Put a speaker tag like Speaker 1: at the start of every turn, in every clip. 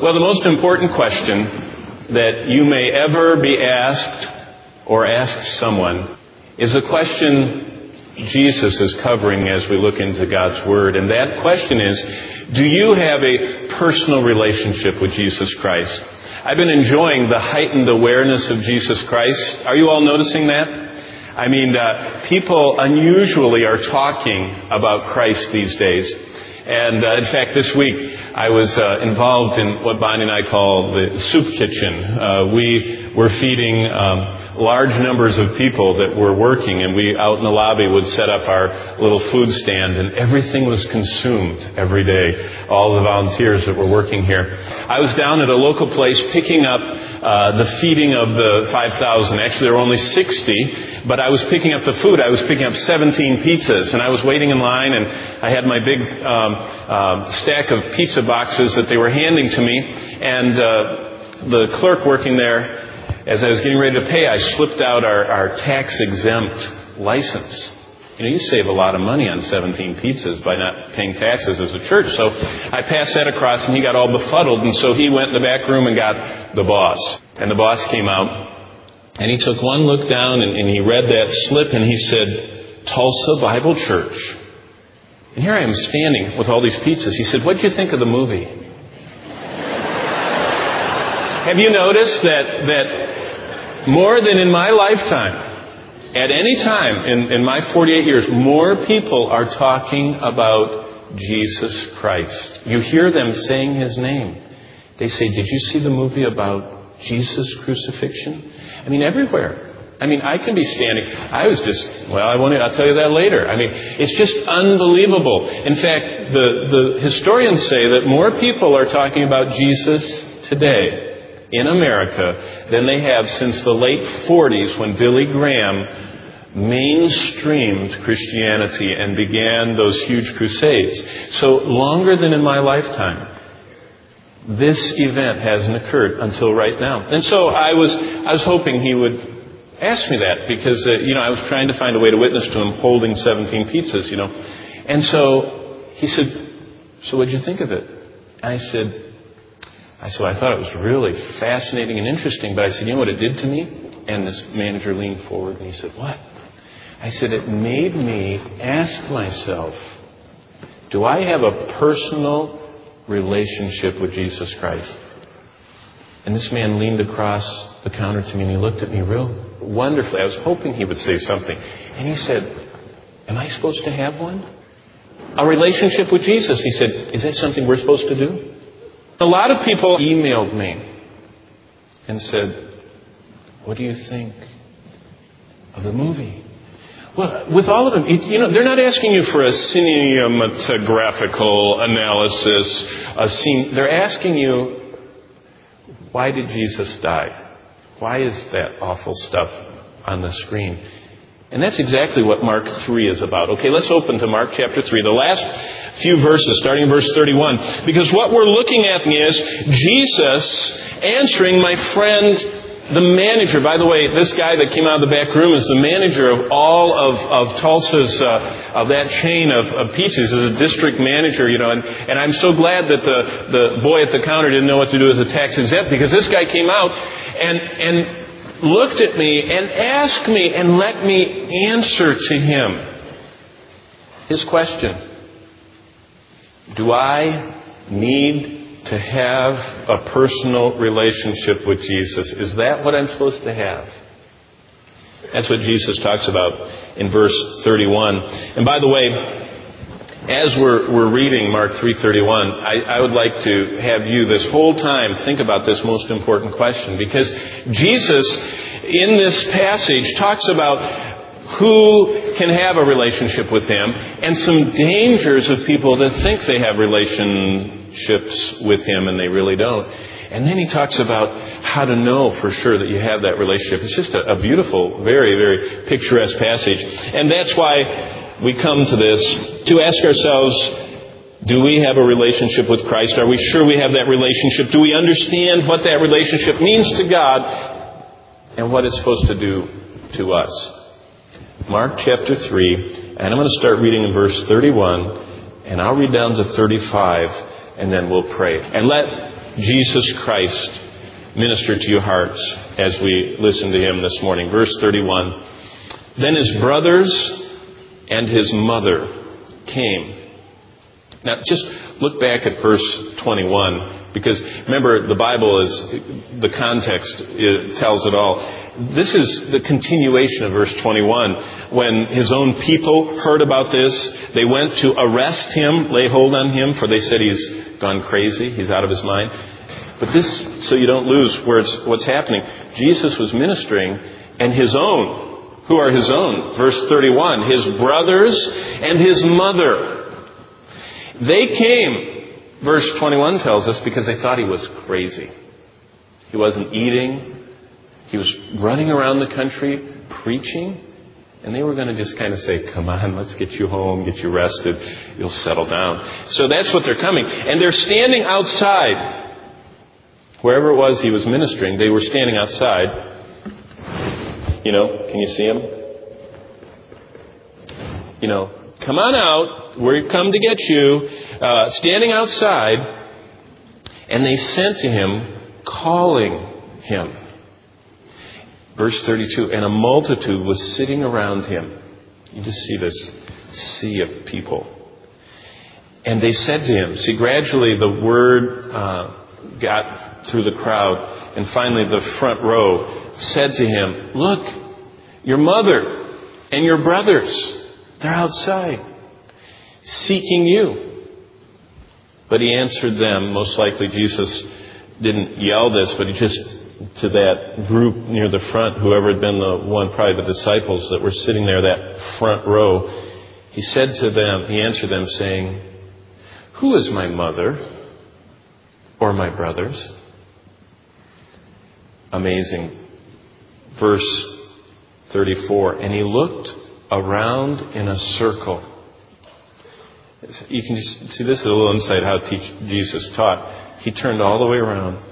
Speaker 1: Well, the most important question that you may ever be asked or ask someone is a question Jesus is covering as we look into God's Word. And that question is, do you have a personal relationship with Jesus Christ? I've been enjoying the heightened awareness of Jesus Christ. Are you all noticing that? I mean, people unusually are talking about Christ these days. And in fact, this week I was involved in what Bonnie and I call the soup kitchen. We were feeding large numbers of people that were working, and we out in the lobby would set up our little food stand, and everything was consumed every day, all the volunteers that were working here. I was down at a local place picking up the feeding of the 5,000. Actually, there were only 60, but I was picking up the food. I was picking up 17 pizzas, and I was waiting in line, and I had my big stack of pizza boxes that they were handing to me, and the clerk working there, as I was getting ready to pay, I slipped out our tax-exempt license. You know, you save a lot of money on 17 pizzas by not paying taxes as a church. So I passed that across, and he got all befuddled, and so he went in the back room and got the boss. And the boss came out, and he took one look down, and he read that slip, and he said, Tulsa Bible Church. And here I am standing with all these pizzas. He said, "What did you think of the movie?" Have you noticed that more than in my lifetime, at any time in my 48 years, more people are talking about Jesus Christ. You hear them saying His name. They say, "Did you see the movie about Jesus' crucifixion?" I mean, everywhere. I mean, I can be standing. I'll tell you that later. I mean, it's just unbelievable. In fact, the historians say that more people are talking about Jesus today in America than they have since the late 40s, when Billy Graham mainstreamed Christianity and began those huge crusades. So longer than in my lifetime, this event hasn't occurred until right now. And so I was hoping he would ask me that, because, I was trying to find a way to witness to him holding 17 pizzas, And so he said, "So what did you think of it?" And I said, I thought it was really fascinating and interesting, but I said, "You know what it did to me?" And this manager leaned forward and he said, "What?" I said, "It made me ask myself, do I have a personal relationship with Jesus Christ?" And this man leaned across the counter to me and he looked at me real wonderfully. I was hoping he would say something. And he said, "Am I supposed to have one? A relationship with Jesus?" He said, "Is that something we're supposed to do?" A lot of people emailed me and said, "What do you think of the movie?" Well, with all of them, they're not asking you for a cinematographical analysis, a scene. They're asking you, why did Jesus die? Why is that awful stuff on the screen? And that's exactly what Mark 3 is about. Okay, let's open to Mark chapter 3, the last few verses, starting in verse 31. Because what we're looking at is Jesus answering my friend, the manager. By the way, this guy that came out of the back room is the manager of all of Tulsa's, of that chain of pizzas, as a district manager, and I'm so glad that the boy at the counter didn't know what to do as a tax exempt, because this guy came out and looked at me and asked me and let me answer to him his question. Do I need to have a personal relationship with Jesus? Is that what I'm supposed to have? That's what Jesus talks about in verse 31. And by the way, as we're reading Mark 3:31, I would like to have you this whole time think about this most important question, because Jesus in this passage talks about who can have a relationship with Him and some dangers of people that think they have relationships with Him and they really don't. And then He talks about how to know for sure that you have that relationship. It's just a beautiful, very, very picturesque passage. And that's why we come to this, to ask ourselves, do we have a relationship with Christ? Are we sure we have that relationship? Do we understand what that relationship means to God and what it's supposed to do to us? Mark chapter 3, and I'm going to start reading in verse 31, and I'll read down to 35, and then we'll pray. And let Jesus Christ minister to your hearts as we listen to Him this morning. Verse 31. Then his brothers and his mother came. Now, just look back at verse 21, because remember, the Bible is, the context it tells it all. This is the continuation of verse 21. When his own people heard about this, they went to arrest him, lay hold on him, for they said he's gone crazy, he's out of his mind. But this, so you don't lose what's happening. Jesus was ministering, and his own, who are his own? Verse 31, his brothers and his mother. They came, verse 21 tells us, because they thought he was crazy. He wasn't eating. He was running around the country preaching. And they were going to just kind of say, come on, let's get you home, get you rested. You'll settle down. So that's what they're coming. And they're standing outside. Wherever it was he was ministering, they were standing outside. You know, can you see them? You know, come on out. We've come to get you. Standing outside. And they sent to him, calling him. Verse 32. And a multitude was sitting around him. You just see this sea of people. And they said to him, see, gradually the word got through the crowd. And finally the front row said to him, look, your mother and your brothers, they're outside, seeking you. But he answered them. Most likely Jesus didn't yell this, but he just, to that group near the front, whoever had been the one, probably the disciples that were sitting there, that front row, he said to them, he answered them saying, who is my mother or my brothers? Amazing. Verse 34. And he looked around in a circle. You can just see, this is a little insight how Jesus taught. He turned all the way around.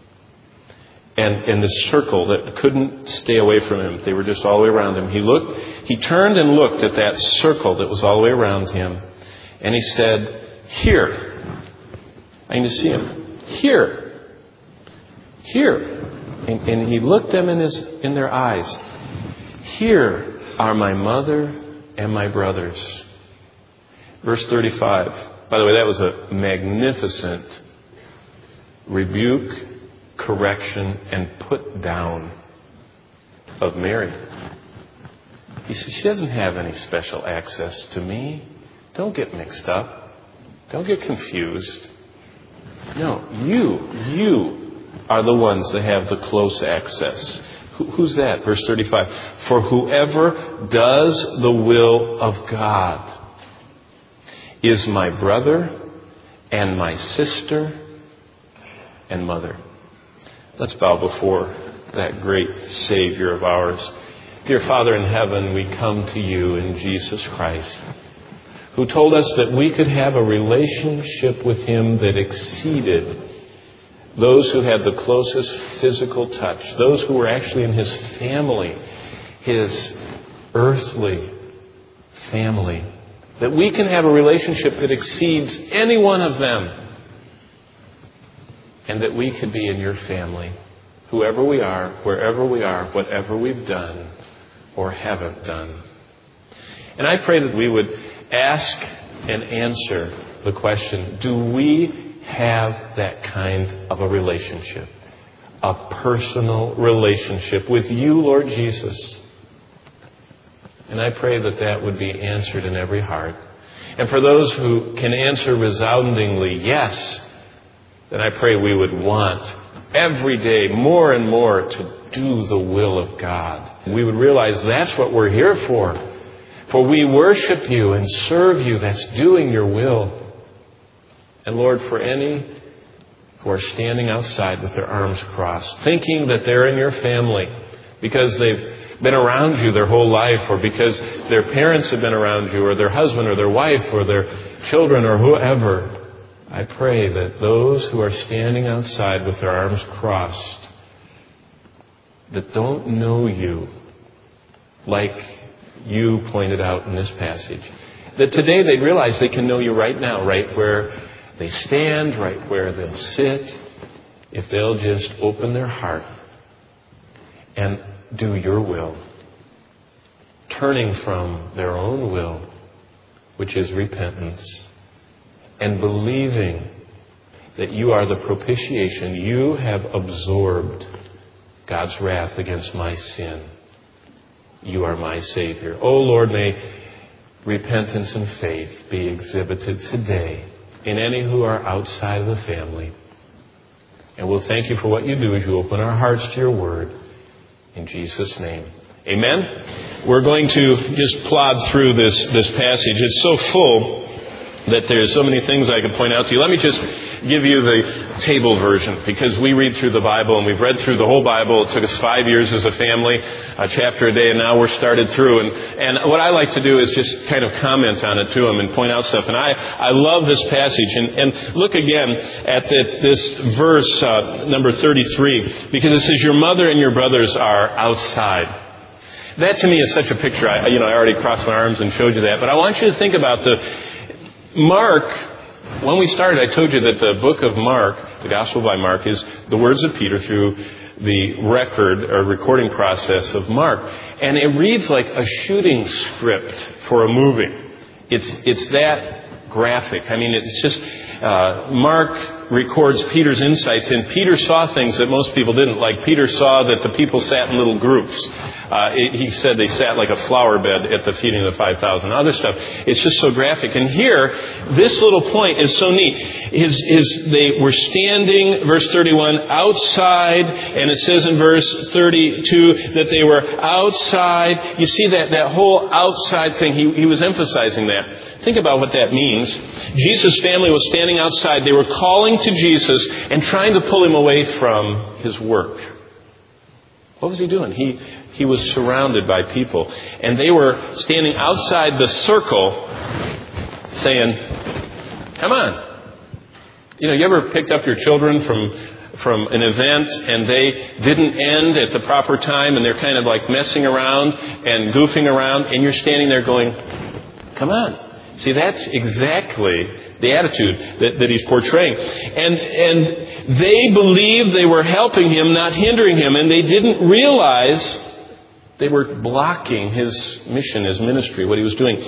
Speaker 1: And this circle that couldn't stay away from him. They were just all the way around him. He turned and looked at that circle that was all the way around him. And he said, here. I need to see him. Here. Here. And he looked them in their eyes. Here are my mother and my brothers. Verse 35. By the way, that was a magnificent rebuke, correction, and put down of Mary. He said, she doesn't have any special access to me. Don't get mixed up. Don't get confused. No, you are the ones that have the close access. Who's that? Verse 35. For whoever does the will of God is my brother and my sister and mother. Let's bow before that great Savior of ours. Dear Father in heaven, we come to you in Jesus Christ, who told us that we could have a relationship with Him that exceeded those who had the closest physical touch, those who were actually in His family, His earthly family, that we can have a relationship that exceeds any one of them, and that we could be in your family, whoever we are, wherever we are, whatever we've done or haven't done. And I pray that we would ask and answer the question, do we have that kind of a relationship? A personal relationship with you, Lord Jesus. And I pray that that would be answered in every heart. And for those who can answer resoundingly yes, then I pray we would want every day more and more to do the will of God. We would realize that's what we're here for. For we worship you and serve you. That's doing your will. And Lord, for any who are standing outside with their arms crossed, thinking that they're in your family because they've been around you their whole life, or because their parents have been around you, or their husband or their wife or their children or whoever, I pray that those who are standing outside with their arms crossed, that don't know you like you pointed out in this passage, that today they realize they can know you right now, right where they stand, right where they'll sit, if they'll just open their heart and do your will, turning from their own will, which is repentance, and believing that you are the propitiation. You have absorbed God's wrath against my sin. You are my Savior. Oh Lord, may repentance and faith be exhibited today in any who are outside of the family. And we'll thank you for what you do as you open our hearts to your word. In Jesus' name. Amen. We're going to just plod through this passage. It's so full that there's so many things I could point out to you. Let me just give you the table version, because we read through the Bible, and we've read through the whole Bible. It took us 5 years as a family, a chapter a day, and now we're started through. And what I like to do is just kind of comment on it to them and point out stuff. And I love this passage. And look again at this verse, number 33, because it says, your mother and your brothers are outside. That to me is such a picture. I already crossed my arms and showed you that. But I want you to think about Mark. When we started, I told you that the book of Mark, the Gospel by Mark, is the words of Peter through the recording process of Mark. And it reads like a shooting script for a movie. It's that graphic. I mean, it's just, Mark records Peter's insights, and Peter saw things that most people didn't. Like Peter saw that the people sat in little groups. He said they sat like a flower bed at the feeding of the 5,000. Other stuff. It's just so graphic. And here, this little point is so neat. They were standing, verse 31, outside, and it says in verse 32 that they were outside. You see that whole outside thing. He was emphasizing that. Think about what that means. Jesus' family was standing outside. They were calling to Jesus and trying to pull him away from his work. What was he doing? He was surrounded by people. And they were standing outside the circle saying, come on. You ever picked up your children from an event and they didn't end at the proper time, and they're kind of like messing around and goofing around, and you're standing there going, come on. See, that's exactly the attitude that he's portraying. And they believed they were helping him, not hindering him. And they didn't realize they were blocking his mission, his ministry, what he was doing.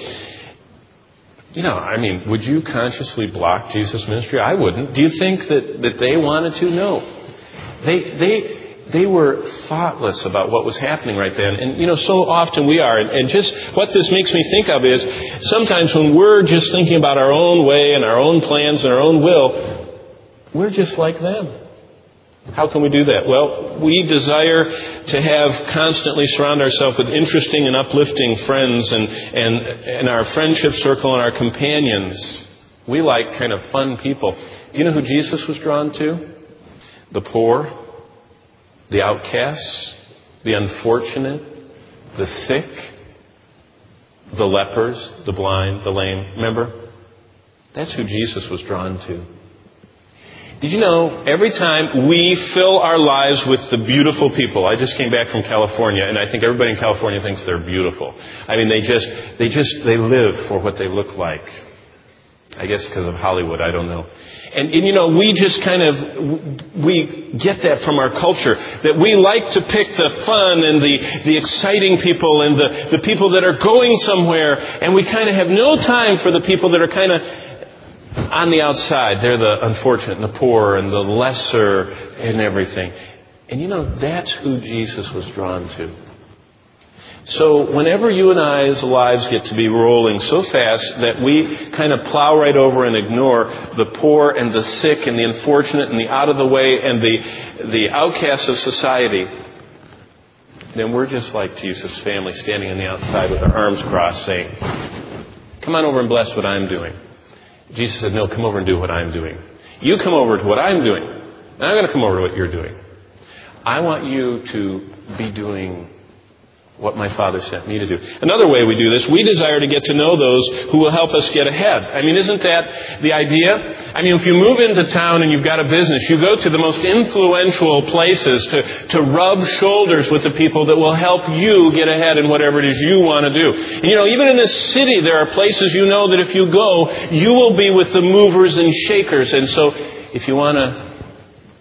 Speaker 1: Would you consciously block Jesus' ministry? I wouldn't. Do you think that they wanted to? No. They were thoughtless about what was happening right then. And, so often we are. And just what this makes me think of is sometimes when we're just thinking about our own way and our own plans and our own will, we're just like them. How can we do that? Well, we desire to constantly surround ourselves with interesting and uplifting friends and our friendship circle and our companions. We like kind of fun people. Do you know who Jesus was drawn to? The poor. The outcasts, the unfortunate, the sick, the lepers, the blind, the lame. Remember? That's who Jesus was drawn to. Did you know every time we fill our lives with the beautiful people? I just came back from California, and I think everybody in California thinks they're beautiful. I mean, they live for what they look like. I guess because of Hollywood, I don't know. And we just we get that from our culture, that we like to pick the fun and the exciting people and the people that are going somewhere, and we kind of have no time for the people that are kind of on the outside. They're the unfortunate and the poor and the lesser and everything. And that's who Jesus was drawn to. So whenever you and I's lives get to be rolling so fast that we kind of plow right over and ignore the poor and the sick and the unfortunate and the out of the way and the outcasts of society, then we're just like Jesus' family standing on the outside with our arms crossed saying, come on over and bless what I'm doing. Jesus said, no, come over and do what I'm doing. You come over to what I'm doing, and I'm going to come over to what you're doing. I want you to be doing what my Father sent me to do. Another way we do this, we desire to get to know those who will help us get ahead. I mean, isn't that the idea? I mean, if you move into town and you've got a business, you go to the most influential places to rub shoulders with the people that will help you get ahead in whatever it is you want to do. And, even in this city, there are places that if you go, you will be with the movers and shakers. And so if you want to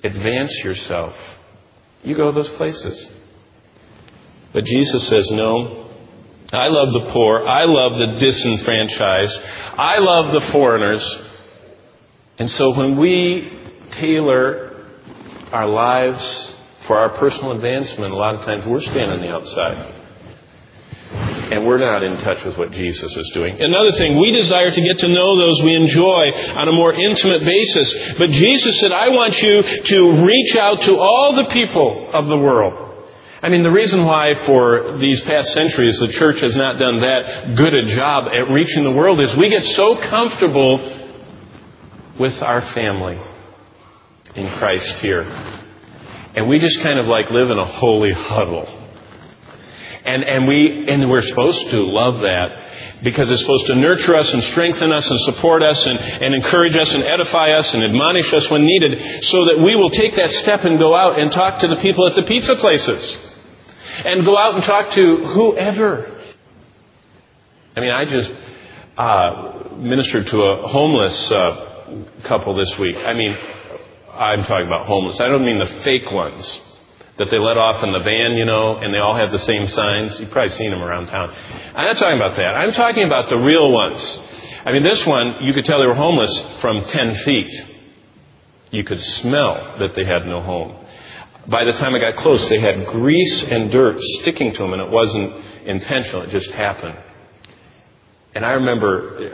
Speaker 1: advance yourself, you go those places. But Jesus says, no, I love the poor. I love the disenfranchised. I love the foreigners. And so when we tailor our lives for our personal advancement, a lot of times we're standing on the outside. And we're not in touch with what Jesus is doing. Another thing, we desire to get to know those we enjoy on a more intimate basis. But Jesus said, I want you to reach out to all the people of the world. I mean, the reason why for these past centuries the church has not done that good a job at reaching the world is we get so comfortable with our family in Christ here. And we just kind of like live in a holy huddle. And we're supposed to love that because it's supposed to nurture us and strengthen us and support us and encourage us and edify us and admonish us when needed so that we will take that step and go out and talk to the people at the pizza places and go out and talk to whoever. I mean, I just ministered to a homeless couple this week. I mean, I'm talking about homeless. I don't mean the fake ones that they let off in the van, and they all have the same signs. You've probably seen them around town. I'm not talking about that. I'm talking about the real ones. I mean, this one, you could tell they were homeless from 10 feet. You could smell that they had no home. By the time I got close, they had grease and dirt sticking to them, and it wasn't intentional. It just happened. And I remember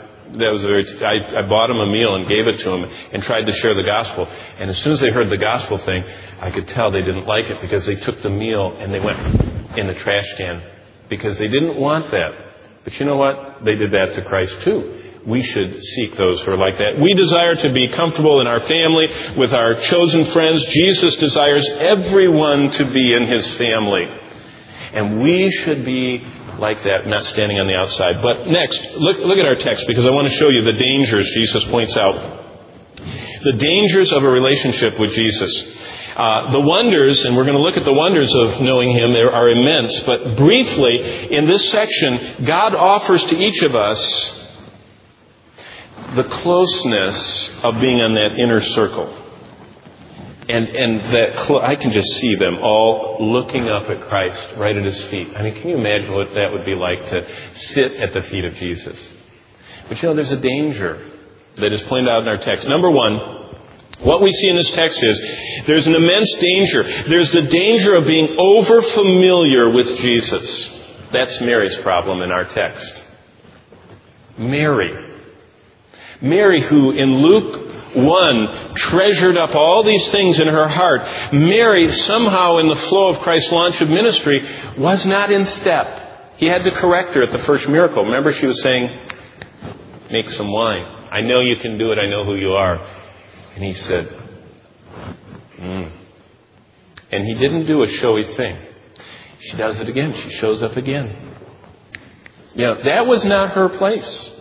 Speaker 1: I bought them a meal and gave it to them and tried to share the gospel. And as soon as they heard the gospel thing, I could tell they didn't like it because they took the meal and they went in the trash can because they didn't want that. But you know what? They did that to Christ too. We should seek those who are like that. We desire to be comfortable in our family with our chosen friends. Jesus desires everyone to be in His family. And we should be like that, not standing on the outside. But next, look at our text because I want to show you the dangers Jesus points out. The dangers of a relationship with Jesus. The wonders, and we're going to look at the wonders of knowing Him, they are immense. But briefly, in this section, God offers to each of us the closeness of being on that inner circle. And that I can just see them all looking up at Christ right at His feet. I mean, can you imagine what that would be like to sit at the feet of Jesus? But there's a danger that is pointed out in our text. Number one, what we see in this text is there's an immense danger. There's the danger of being over-familiar with Jesus. That's Mary's problem in our text. Mary, who in Luke 1 treasured up all these things in her heart. Mary, somehow in the flow of Christ's launch of ministry, was not in step. He had to correct her at the first miracle. Remember, she was saying, make some wine. I know you can do it. I know who you are. And He said, And He didn't do a showy thing. She does it again. She shows up again. That was not her place.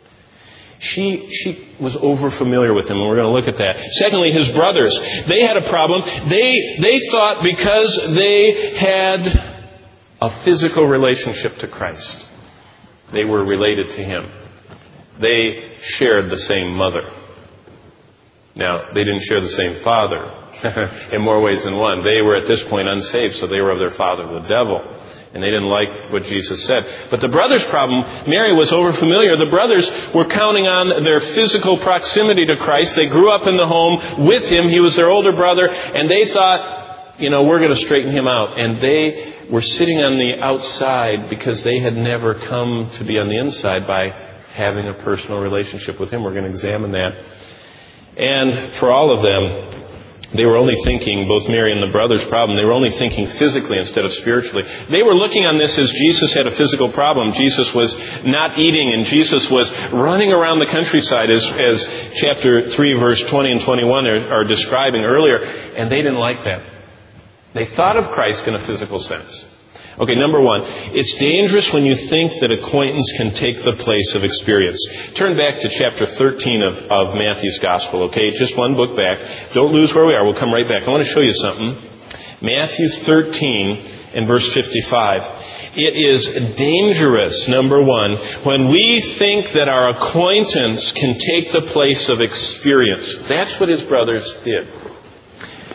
Speaker 1: She was over-familiar with Him, and we're going to look at that. Secondly, His brothers. They had a problem. They thought because they had a physical relationship to Christ, they were related to Him. They shared the same mother. Now, they didn't share the same father in more ways than one. They were at this point unsaved, so they were of their father, the devil. And they didn't like what Jesus said. But the brothers' problem, Mary was overfamiliar. The brothers were counting on their physical proximity to Christ. They grew up in the home with Him. He was their older brother. And they thought, we're going to straighten Him out. And they were sitting on the outside because they had never come to be on the inside by having a personal relationship with Him. We're going to examine that. And for all of them, they were only thinking, both Mary and the brothers' problem, they were only thinking physically instead of spiritually. They were looking on this as Jesus had a physical problem. Jesus was not eating, and Jesus was running around the countryside, as chapter 3, verse 20 and 21 are describing earlier, and they didn't like that. They thought of Christ in a physical sense. Okay, number one, it's dangerous when you think that acquaintance can take the place of experience. Turn back to chapter 13 of Matthew's Gospel, okay? Just one book back. Don't lose where we are. We'll come right back. I want to show you something. Matthew 13 and verse 55. It is dangerous, number one, when we think that our acquaintance can take the place of experience. That's what His brothers did.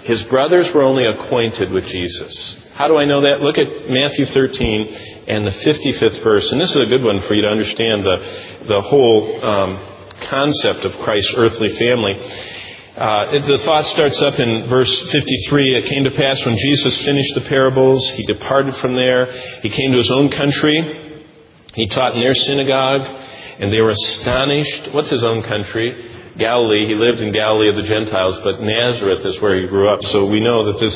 Speaker 1: His brothers were only acquainted with Jesus. How do I know that? Look at Matthew 13 and the 55th verse. And this is a good one for you to understand the whole concept of Christ's earthly family. The thought starts up in verse 53. It came to pass when Jesus finished the parables, He departed from there. He came to His own country. He taught in their synagogue, and they were astonished. What's His own country? Galilee. He lived in Galilee of the Gentiles, but Nazareth is where He grew up. So we know that this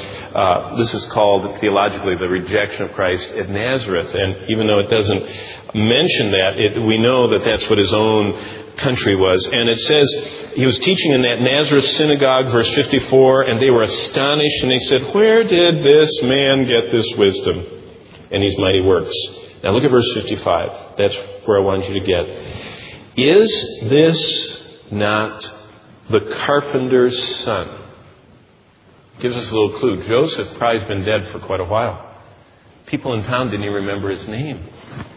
Speaker 1: is called theologically the rejection of Christ at Nazareth. And even though it doesn't mention that, we know that that's what His own country was. And it says He was teaching in that Nazareth synagogue, verse 54, and they were astonished, and they said, "Where did this man get this wisdom and these mighty works?" Now look at verse 55. That's where I want you to get. "Is this not the carpenter's son?" Gives us a little clue. Joseph probably has been dead for quite a while. People in town didn't even remember his name.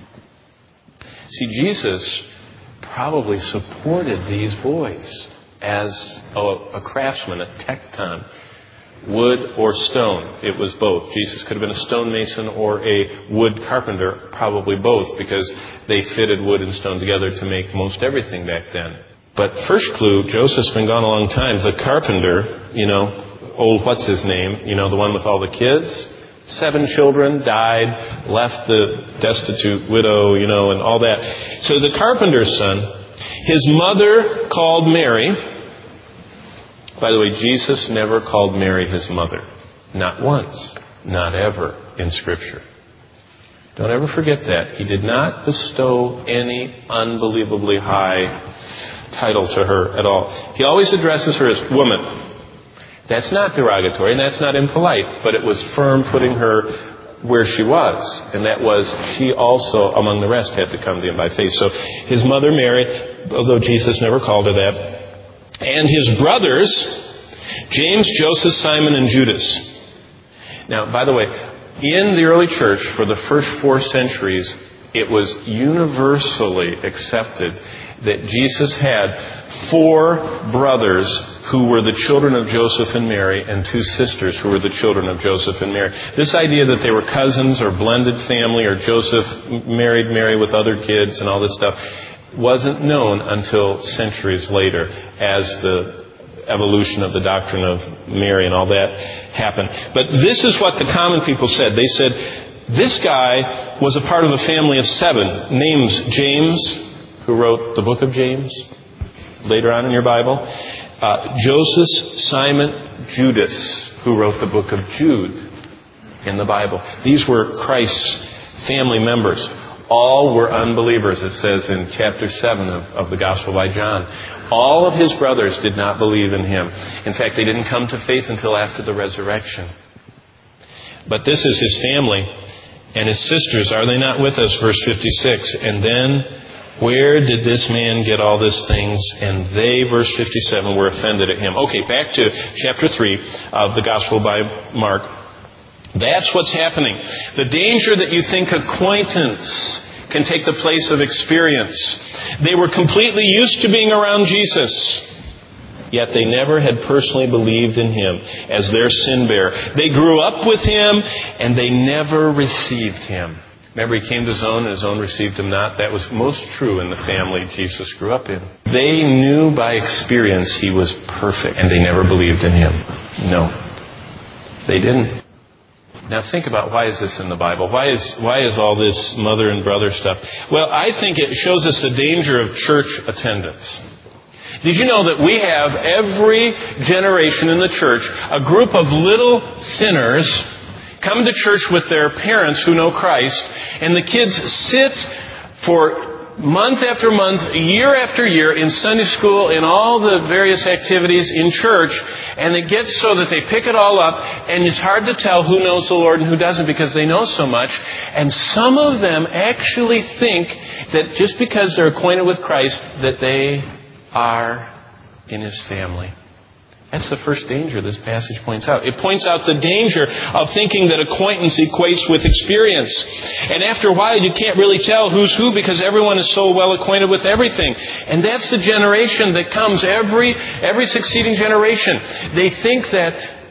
Speaker 1: See, Jesus probably supported these boys as a craftsman, a tekton, wood or stone. It was both. Jesus could have been a stonemason or a wood carpenter, probably both, because they fitted wood and stone together to make most everything back then. But first clue, Joseph's been gone a long time. The carpenter, old what's his name, the one with all the kids, 7 children, died, left the destitute widow, and all that. So the carpenter's son, his mother called Mary. By the way, Jesus never called Mary His mother. Not once. Not ever in Scripture. Don't ever forget that. He did not bestow any unbelievably high title to her at all. He always addresses her as woman. That's not derogatory and that's not impolite, but it was firm putting her where she was. And that was, she also, among the rest, had to come to Him by faith. So His mother Mary, although Jesus never called her that, and His brothers, James, Joseph, Simon, and Judas. Now, by the way, in the early church, for the first 4 centuries, it was universally accepted that Jesus had 4 brothers who were the children of Joseph and Mary and 2 sisters who were the children of Joseph and Mary. This idea that they were cousins or blended family or Joseph married Mary with other kids and all this stuff wasn't known until centuries later as the evolution of the doctrine of Mary and all that happened. But this is what the common people said. They said, this guy was a part of a family of 7. Names James, who wrote the book of James, later on in your Bible. Joseph, Simon, Judas, who wrote the book of Jude in the Bible. These were Christ's family members. All were unbelievers, it says in chapter 7 of the Gospel by John. All of His brothers did not believe in Him. In fact, they didn't come to faith until after the resurrection. But this is His family. And His sisters, are they not with us? Verse 56. And then, where did this man get all these things? And they, verse 57, were offended at Him. Okay, back to chapter 3 of the Gospel by Mark. That's what's happening. The danger that you think acquaintance can take the place of experience. They were completely used to being around Jesus, yet they never had personally believed in Him as their sin bearer. They grew up with Him, and they never received Him. Remember, He came to His own, and His own received Him not. That was most true in the family Jesus grew up in. They knew by experience He was perfect, and they never believed in Him. No, they didn't. Now think about, why is this in the Bible? Why is all this mother and brother stuff? Well, I think it shows us the danger of church attendance. Did you know that we have every generation in the church a group of little sinners come to church with their parents who know Christ, and the kids sit for month after month, year after year, in Sunday school, in all the various activities in church, and it gets so that they pick it all up, and it's hard to tell who knows the Lord and who doesn't because they know so much. And some of them actually think that just because they're acquainted with Christ, that they are in His family. That's the first danger this passage points out. It points out the danger of thinking that acquaintance equates with experience. And after a while, you can't really tell who's who because everyone is so well acquainted with everything. And that's the generation that comes every succeeding generation. They think that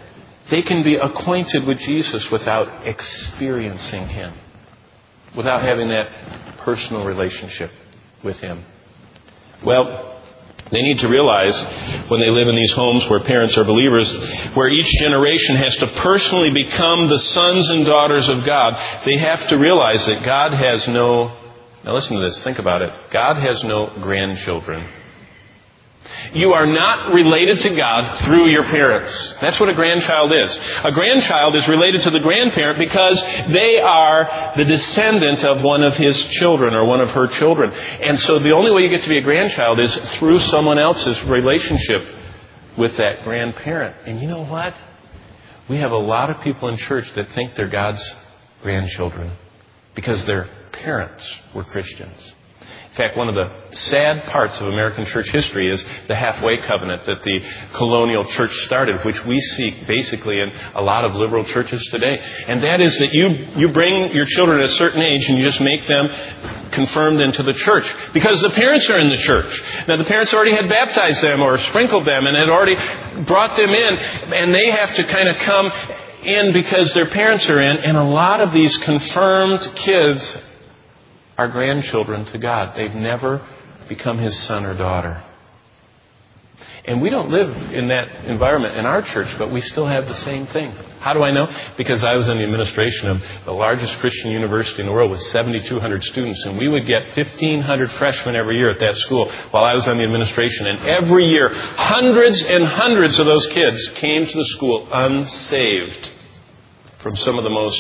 Speaker 1: They can be acquainted with Jesus without experiencing Him, without having that personal relationship with Him. Well, they need to realize when they live in these homes where parents are believers, where each generation has to personally become the sons and daughters of God, they have to realize that God has no... Now listen to this, think about it. God has no grandchildren. You are not related to God through your parents. That's what a grandchild is. A grandchild is related to the grandparent because they are the descendant of one of his children or one of her children. And so the only way you get to be a grandchild is through someone else's relationship with that grandparent. And you know what? We have a lot of people in church that think they're God's grandchildren because their parents were Christians. In fact, one of the sad parts of American church history is the halfway covenant that the colonial church started, which we see basically in a lot of liberal churches today. And that is that you bring your children at a certain age and you just make them confirmed into the church because the parents are in the church. Now, the parents already had baptized them or sprinkled them and had already brought them in, and they have to kind of come in because their parents are in. And a lot of these confirmed kids are grandchildren to God. They've never become His son or daughter. And we don't live in that environment in our church, but we still have the same thing. How do I know? Because I was in the administration of the largest Christian university in the world with 7,200 students, and we would get 1,500 freshmen every year at that school while I was on the administration. And every year, hundreds and hundreds of those kids came to the school unsaved from some of the most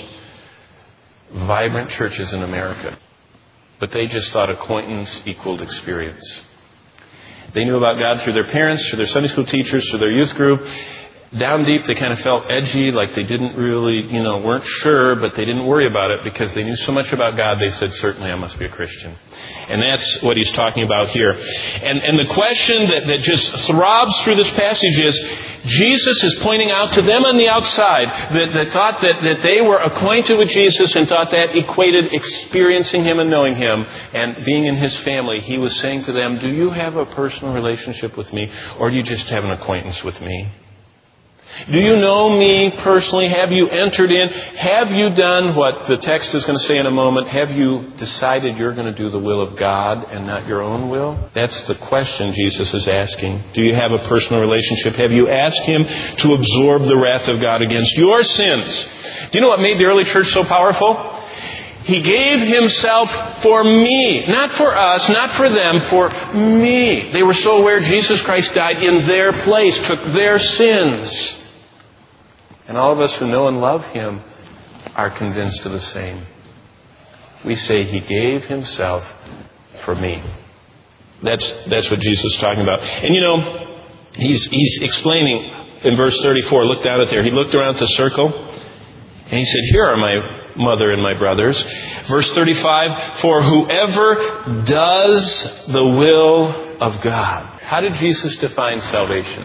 Speaker 1: vibrant churches in America. But they just thought acquaintance equaled experience. They knew about God through their parents, through their Sunday school teachers, through their youth group. Down deep, they kind of felt edgy, like they didn't really, weren't sure, but they didn't worry about it because they knew so much about God, they said, certainly I must be a Christian. And that's what he's talking about here. And the question that just throbs through this passage is, Jesus is pointing out to them on the outside that thought that they were acquainted with Jesus and thought that equated experiencing Him and knowing Him and being in His family. He was saying to them, do you have a personal relationship with me, or do you just have an acquaintance with me? Do you know me personally? Have you entered in? Have you done what the text is going to say in a moment? Have you decided you're going to do the will of God and not your own will? That's the question Jesus is asking. Do you have a personal relationship? Have you asked Him to absorb the wrath of God against your sins? Do you know what made the early church so powerful? He gave Himself for me. Not for us, not for them, for me. They were so aware Jesus Christ died in their place, took their sins. And all of us who know and love Him are convinced of the same. We say He gave Himself for me. That's what Jesus is talking about. And He's explaining in verse 34, look down at there. He looked around the circle and He said, here are my mother and my brothers. Verse 35, for whoever does the will of God. How did Jesus define salvation?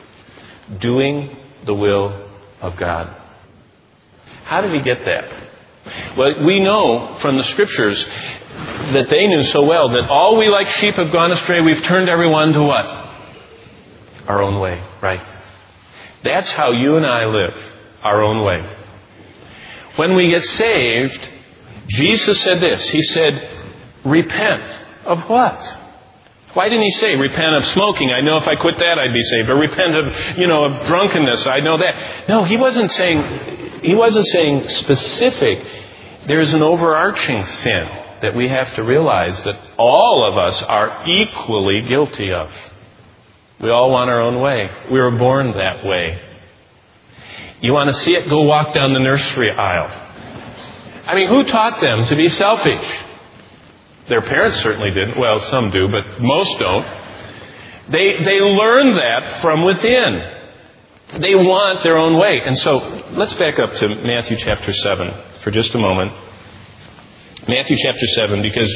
Speaker 1: Doing the will of God. How did He get that? Well, we know from the Scriptures that they knew so well that all we like sheep have gone astray. We've turned everyone to what? Our own way, right? That's how you and I live, our own way. When we get saved, Jesus said this. He said, repent of what? Why didn't He say, repent of smoking? I know if I quit that, I'd be saved. Or repent of drunkenness. I know that. No, He wasn't saying specific. There's an overarching sin that we have to realize that all of us are equally guilty of. We all want our own way. We were born that way. You want to see it? Go walk down the nursery aisle. I mean, who taught them to be selfish? Their parents certainly didn't. Well, some do, but most don't. They learn that from within. They want their own way. And so let's back up to Matthew chapter 7 for just a moment. Matthew chapter 7, because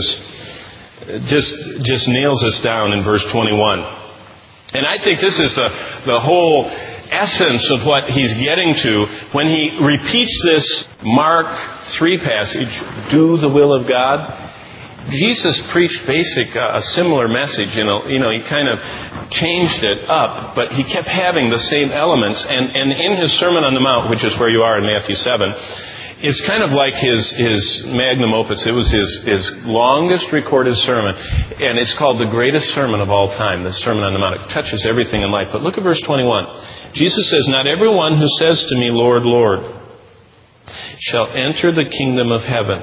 Speaker 1: Jesus just nails us down in verse 21. And I think this is the whole essence of what He's getting to when He repeats this Mark 3 passage, do the will of God. Jesus preached a similar message. He kind of changed it up, but he kept having the same elements. And in his Sermon on the Mount, which is where you are in Matthew 7, it's kind of like his magnum opus. It was his longest recorded sermon. And it's called the greatest sermon of all time, the Sermon on the Mount. It touches everything in life. But look at verse 21. Jesus says, "Not everyone who says to me, 'Lord, Lord,' shall enter the kingdom of heaven,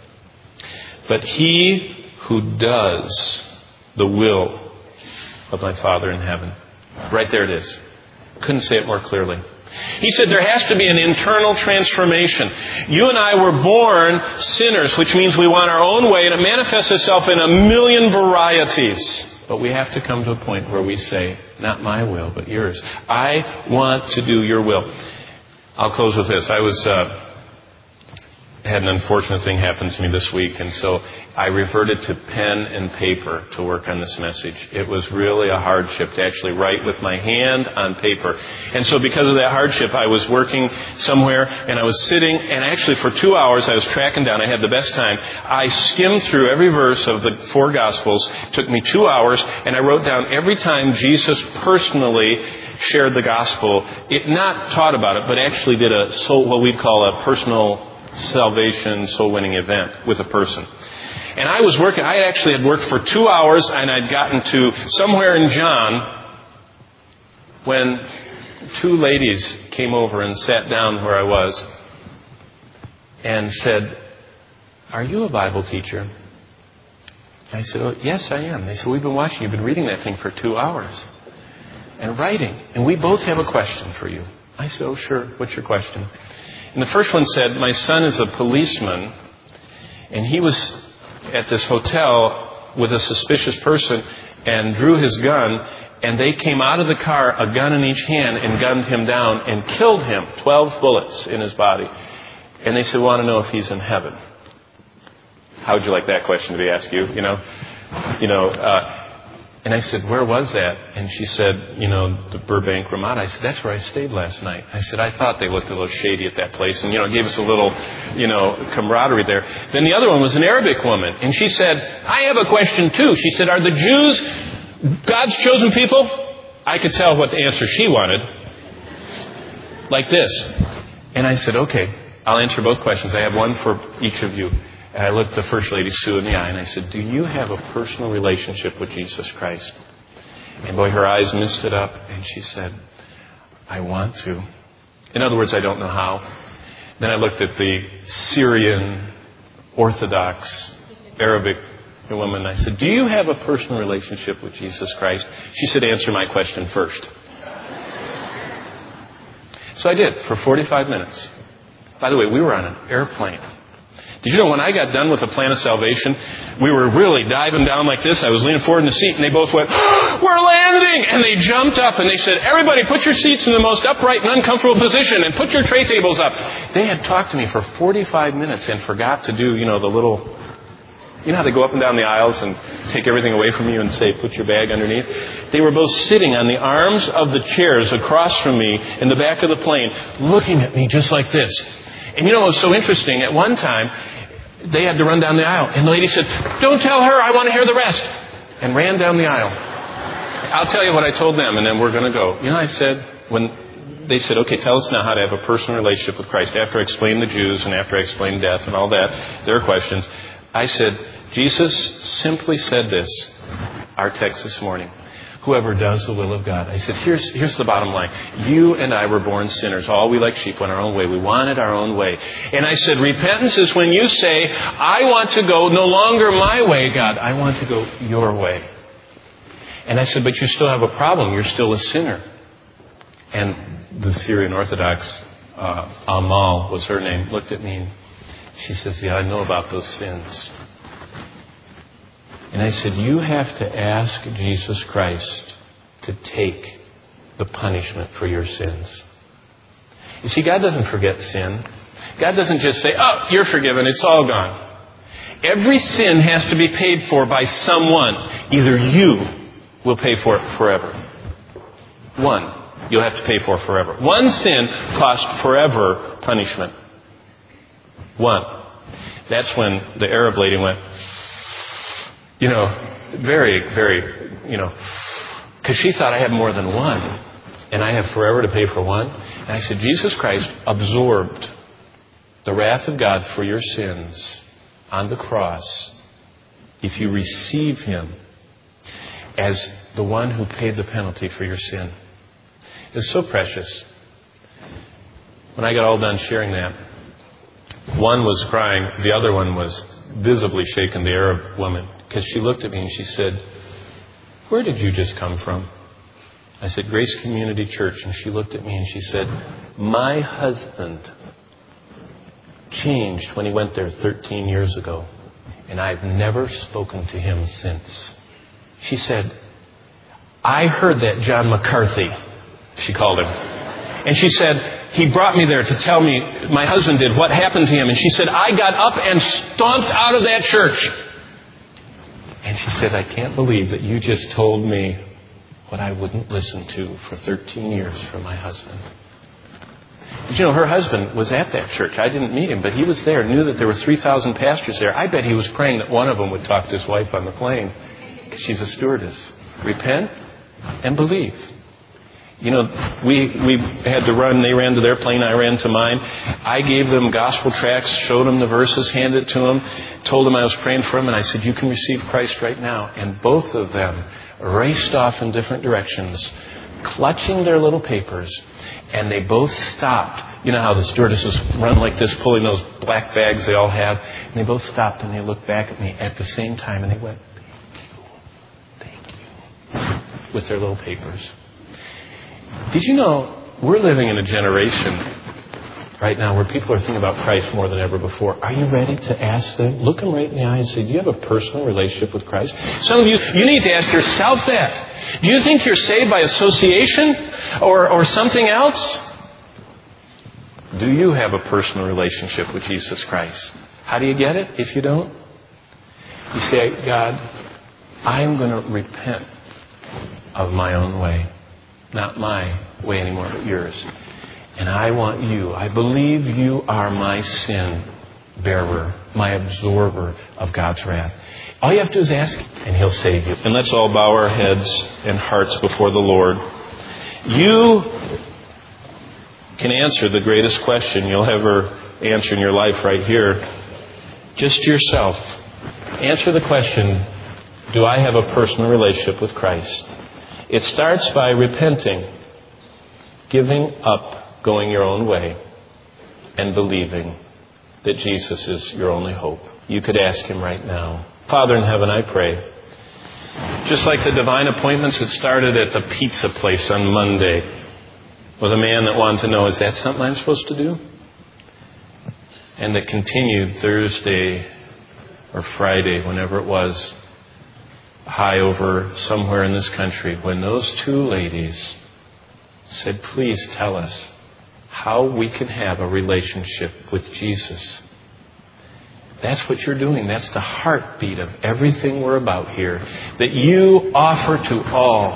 Speaker 1: but he who does the will of my Father in heaven." Right there it is. Couldn't say it more clearly. He said there has to be an internal transformation. You and I were born sinners, which means we want our own way, and it manifests itself in a million varieties. But we have to come to a point where we say, "Not my will, but yours. I want to do your will." I'll close with this. Had an unfortunate thing happen to me this week, and so I reverted to pen and paper to work on this message. It was really a hardship to actually write with my hand on paper. And so because of that hardship, I was working somewhere, and I was sitting, and actually for 2 hours I was tracking down. I had the best time. I skimmed through every verse of the 4 Gospels. It took me 2 hours, and I wrote down every time Jesus personally shared the Gospel. Not taught about it, but actually did what we'd call a personal salvation, soul-winning event with a person. And I was working. I actually had worked for 2 hours, and I'd gotten to somewhere in John when 2 ladies came over and sat down where I was and said, "Are you a Bible teacher?" I said, "Oh, yes, I am." They said, "We've been watching. You've been reading that thing for 2 hours and writing, and we both have a question for you." I said, "Oh, sure. What's your question?" And the first one said, "My son is a policeman, and he was at this hotel with a suspicious person and drew his gun, and they came out of the car, a gun in each hand, and gunned him down and killed him, 12 bullets in his body. And they said, 'We want to know if he's in heaven.'" How would you like that question to be asked you? And I said, "Where was that?" And she said, "The Burbank Ramada." I said, "That's where I stayed last night." I said, "I thought they looked a little shady at that place." And, it gave us a little, camaraderie there. Then the other one was an Arabic woman. And she said, "I have a question too." She said, "Are the Jews God's chosen people?" I could tell what the answer she wanted. Like this. And I said, "Okay, I'll answer both questions. I have one for each of you." And I looked the first lady, Sue, in the eye, and I said, "Do you have a personal relationship with Jesus Christ?" And boy, her eyes misted up, and she said, "I want to." In other words, I don't know how. Then I looked at the Syrian Orthodox Arabic woman, and I said, "Do you have a personal relationship with Jesus Christ?" She said, "Answer my question first." So I did, for 45 minutes. By the way, we were on an airplane. Did you know when I got done with the plan of salvation, we were really diving down like this. I was leaning forward in the seat, and they both went, "We're landing!" And they jumped up, and they said, "Everybody put your seats in the most upright and uncomfortable position, and put your tray tables up." They had talked to me for 45 minutes and forgot to do, the little... You know how they go up and down the aisles and take everything away from you and say, "Put your bag underneath"? They were both sitting on the arms of the chairs across from me in the back of the plane, looking at me just like this. And it was so interesting. At one time, they had to run down the aisle. And the lady said, "Don't tell her, I want to hear the rest." And ran down the aisle. I'll tell you what I told them, and then we're going to go. I said, when they said, "Okay, tell us now how to have a personal relationship with Christ." After I explained the Jews and after I explained death and all that, their questions, I said, Jesus simply said this, our text this morning. "Whoever does the will of God." I said, here's the bottom line. You and I were born sinners. All we like sheep went our own way. We wanted our own way. And I said, repentance is when you say, "I want to go no longer my way, God. I want to go your way." And I said, "But you still have a problem. You're still a sinner." And the Syrian Orthodox, Amal was her name, looked at me and she says, "Yeah, I know about those sins." And I said, "You have to ask Jesus Christ to take the punishment for your sins." You see, God doesn't forget sin. God doesn't just say, "Oh, you're forgiven. It's all gone." Every sin has to be paid for by someone. Either you will pay for it forever. One, you'll have to pay for forever. One sin cost forever punishment. One. That's when the Arab lady went, very, very, Because she thought I had more than one, and I have forever to pay for one. And I said, Jesus Christ absorbed the wrath of God for your sins on the cross if you receive Him as the one who paid the penalty for your sin. It's so precious. When I got all done sharing that, one was crying, the other one was visibly shaken, the Arab woman, because she looked at me and she said, "Where did you just come from?" I said, "Grace Community Church." And she looked at me and she said, "My husband changed when he went there 13 years ago, and I've never spoken to him since." She said, "I heard that John McCarthy," she called him. And she said, "He brought me there to tell me my husband did what happened to him." And she said, "I got up and stomped out of that church." And she said, "I can't believe that you just told me what I wouldn't listen to for 13 years from my husband." But you know, her husband was at that church. I didn't meet him, but he was there, knew that there were 3,000 pastors there. I bet he was praying that one of them would talk to his wife on the plane, because she's a stewardess. Repent and believe. You know, we had to run. They ran to their plane. I ran to mine. I gave them gospel tracts, showed them the verses, handed it to them, told them I was praying for them, and I said, "You can receive Christ right now." And both of them raced off in different directions, clutching their little papers, and they both stopped. You know how the stewardesses run like this, pulling those black bags they all have? And they both stopped and they looked back at me at the same time and they went, "Thank you," with their little papers. Did you know we're living in a generation right now where people are thinking about Christ more than ever before? Are you ready to ask them? Look them right in the eye and say, "Do you have a personal relationship with Christ?" Some of you need to ask yourself that. Do you think you're saved by association or something else? Do you have a personal relationship with Jesus Christ? How do you get it if you don't? You say, "God, I'm going to repent of my own way. Not my way anymore, but yours. And I want you. I believe you are my sin bearer, my absorber of God's wrath." All you have to do is ask, and He'll save you. And let's all bow our heads and hearts before the Lord. You can answer the greatest question you'll ever answer in your life right here. Just yourself. Answer the question, do I have a personal relationship with Christ? It starts by repenting, giving up going your own way, and believing that Jesus is your only hope. You could ask Him right now. Father in heaven, I pray, just like the divine appointments that started at the pizza place on Monday, with a man that wanted to know, is that something I'm supposed to do? And that continued Thursday or Friday, whenever it was, high over somewhere in this country, when those two ladies said, "Please tell us how we can have a relationship with Jesus." That's what you're doing. That's the heartbeat of everything we're about here. That you offer to all,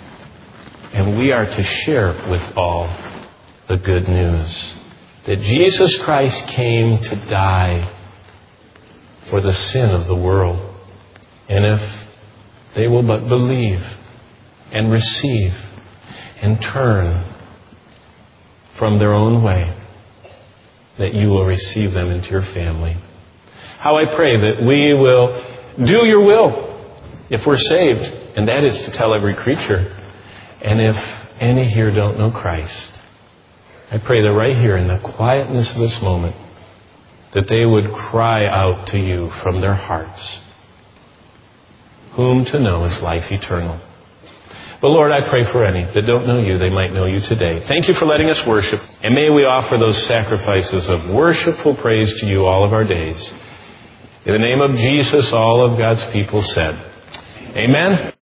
Speaker 1: and we are to share with all the good news. That Jesus Christ came to die for the sin of the world. And if they will but believe and receive and turn from their own way, that you will receive them into your family. How I pray that we will do your will if we're saved, and that is to tell every creature. And if any here don't know Christ, I pray that right here in the quietness of this moment, that they would cry out to you from their hearts, "Whom to know is life eternal." But Lord, I pray for any that don't know you, they might know you today. Thank you for letting us worship. And may we offer those sacrifices of worshipful praise to you all of our days. In the name of Jesus, all of God's people said, Amen.